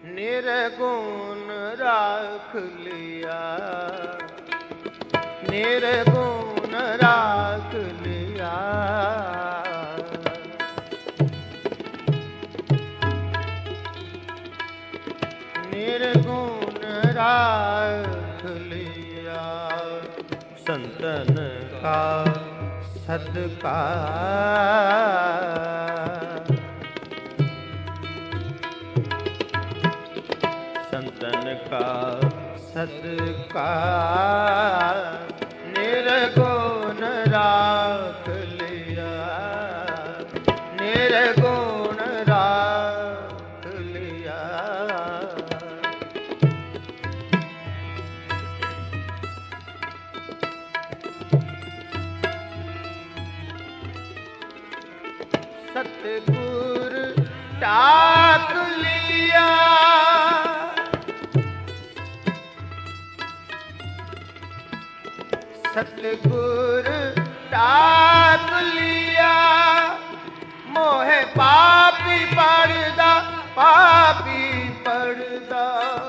निर्गुण राख लिया, निर्गुण राख लिया। निर्गुण राख लिया। संतन का सदका, संतन का सदका, निर्गुण राख लिया, निर्गुण राख लिया। सतगुर टाक लिया, सतगुर टाक लिया। मोहे पापी पड़दा, पापी पड़दा,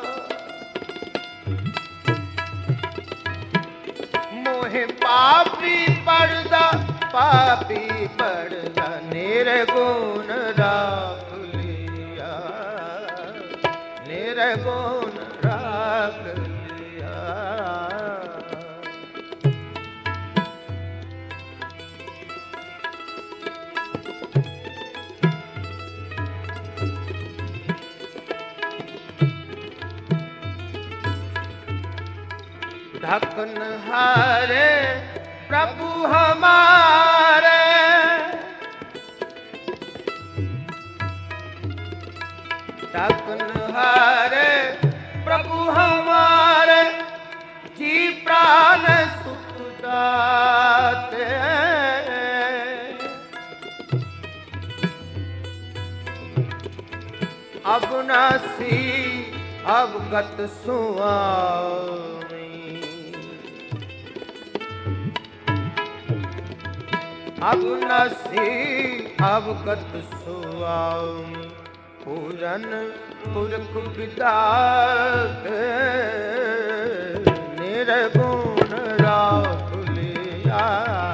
मोहे पापी पड़दा, पापी पड़दा। निर्गुण राख लिया, निर्गुण राख लिया। ढकन हारे प्रभु हमारे, ढकन हारे प्रभु हमारे। जी प्राण सुख दाते, अविनाशी अवगत सुआमी, अविनाशी अवगत सुआमी। पूरन पुरख विदाते, निर्गुण राख लिया,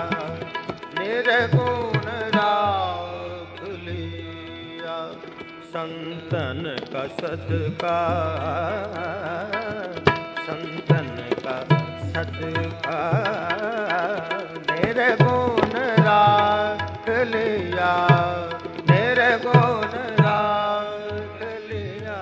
निर्गुण राख लिया। संतन का सदका, संतन का सदका, निर्गुण राख लिया, निर्गुण राख लिया।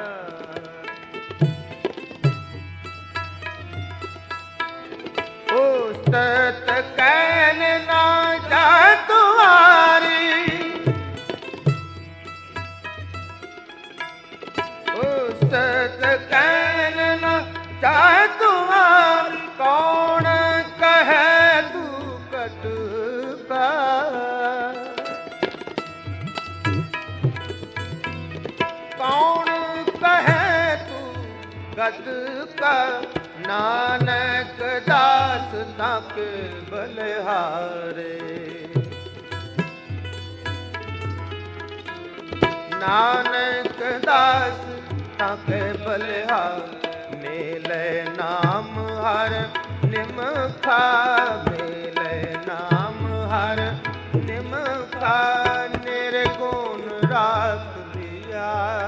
उस्तत कैन ना जा तुम्हारी, उस्तत कैन ना जा तुम्हारी। कौन कहे तू कट का, कौन कहे तू गद का। नानक दास ताके बलिहारे, नानक दास ताके बलिहारे। मेले नाम हर निमखा, मेले नाम हर निमखा। निर्गुण राख लिया,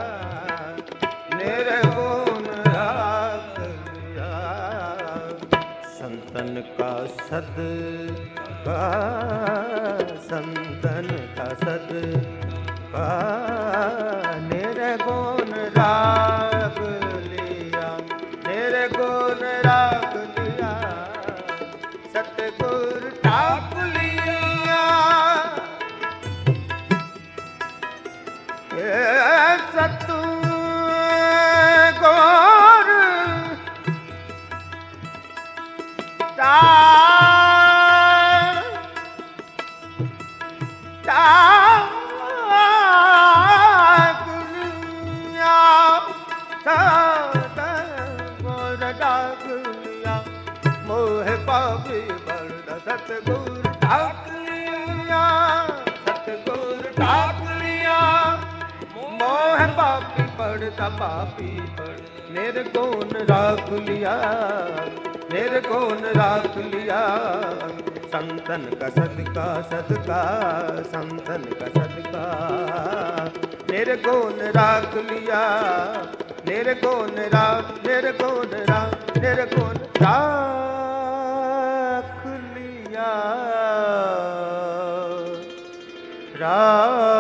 निर्गुण राख लिया। संतन का सदका, संतन का सदका, निर्गुण राख लिया, निर्गुण राख लिया। सतगुर टाक लिया, सतगुर टाक लिया, सतगुर टाक लिया। मोह पापी बड़दा, सतगुर टाक लिया, सतगुर टाक लिया। मोह पापी पड़ता पापी पड़, निर्गुण राख लिया, निर्गुण राख लिया। संतन का सदका सदका, संतन का सदका, निर्गुण राख लिया, निर्गुण राख, निर्गुण राख, निर्गुण राख लिया, राख